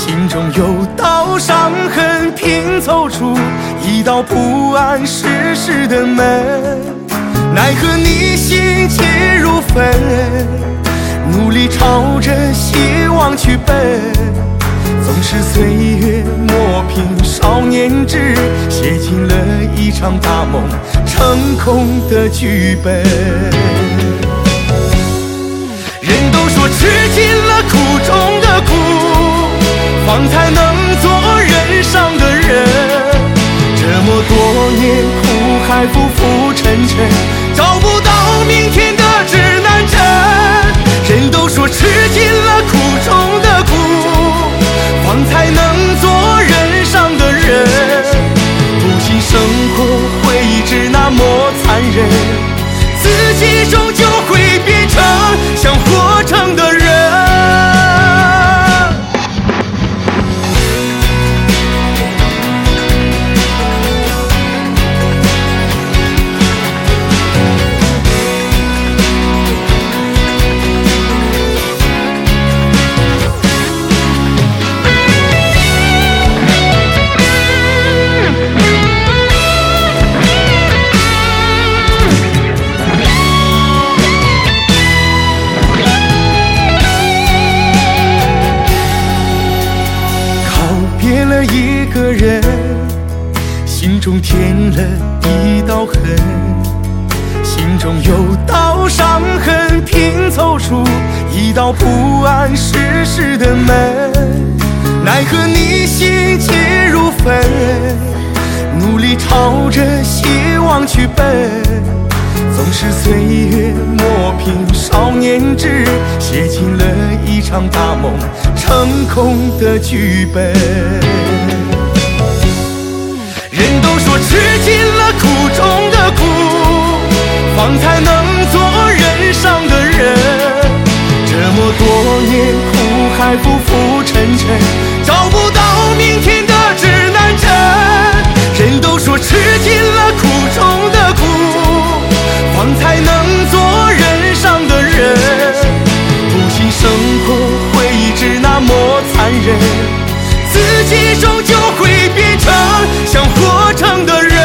心中有道伤痕拼凑出一道不谙世事的门，奈何你心急如焚，努力朝着希望去奔，总是岁月磨平少年志，写进了一场大梦成空的剧本。人都说吃尽了苦中的苦，方才能做人上的人，这么多年苦海浮浮沉沉，找不到明天的指南针。人都说吃尽了苦中的苦，方才能做人上的人，不信生活会一直那么残忍，自己终究会变成想活成的人。一个人心中添了一道痕，心中有道伤痕拼凑出一道不谙世事的门，奈何你心急如焚，努力朝着希望去奔，总是岁月磨平少年志，写进了一场大梦成空的剧本。人都说吃尽了苦中的苦，方才能做人上的人，这么多年苦海浮浮沉沉，找不到明天的指南针。人都说吃尽了苦中的苦，方才能做人上的人，不信生活会一直那么残忍，自己终究会变成想活成的人。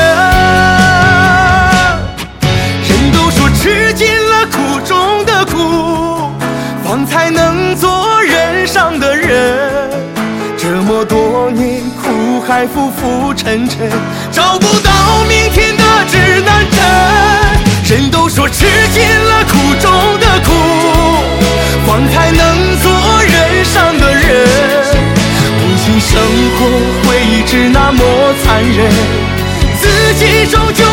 人都说吃尽了苦中的苦，方才能做人上的人，这么多年苦海浮浮沉沉，找不到明天的指南针。人都说吃尽了苦中的苦，方才能做人上的人，不信生活会一直那么残忍，自己终究